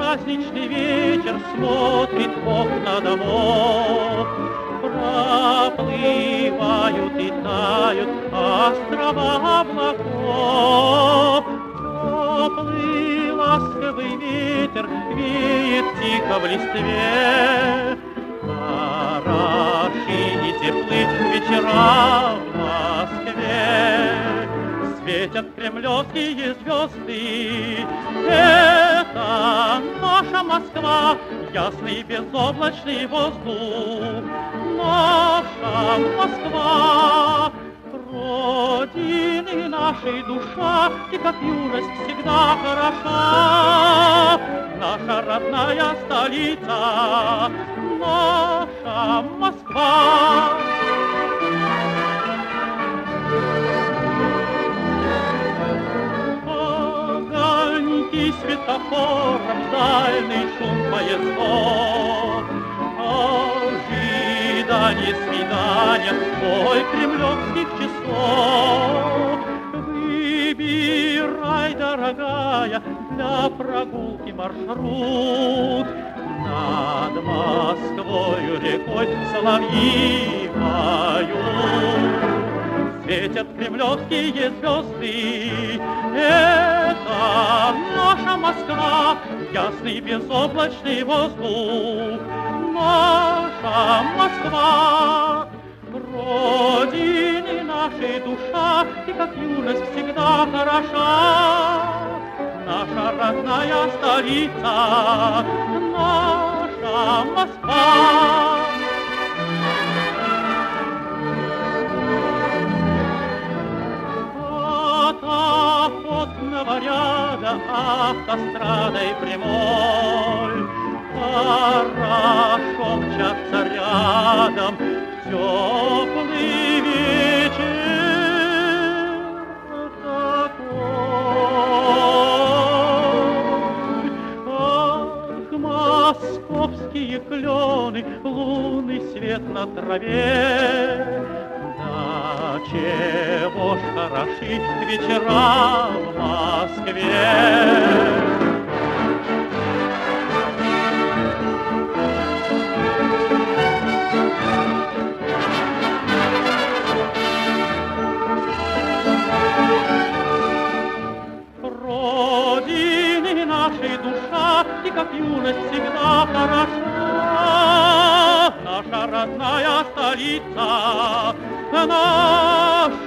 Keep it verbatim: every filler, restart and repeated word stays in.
праздничный вечер смотрит в окна домов. Проплывают и тают острова облаков. Теплый ласковый ветер веет тихо в листве. Хороши и теплы вечера в Москве. Светят кремлевские звезды. Это наша Москва, ясный безоблачный воздух. Наша Москва, Родины нашей душа, и как юность всегда хороша. Наша родная столица, наша Москва. Огоньки светофором, дальний шум поездов, ожидание свидания, бой кремлевских часов. Выбирай, дорогая, для прогулки маршрут. Над Москвою рекой соловьи поют. Светят кремлевские звезды. Это наша Москва, ясный безоблачный воздух. Наша Москва, Родины нашей душа, и как юность всегда хороша. Наша родная столица, наша Москва. От охотного ряда автострадой прямой хорошо мчаться рядом теплый вечер такой. Ах, московские клены, лунный свет на траве. Да чего ж хороши вечера в Москве. Родины нашей душа, и как юность всегда хороша. Наша родная столица, наша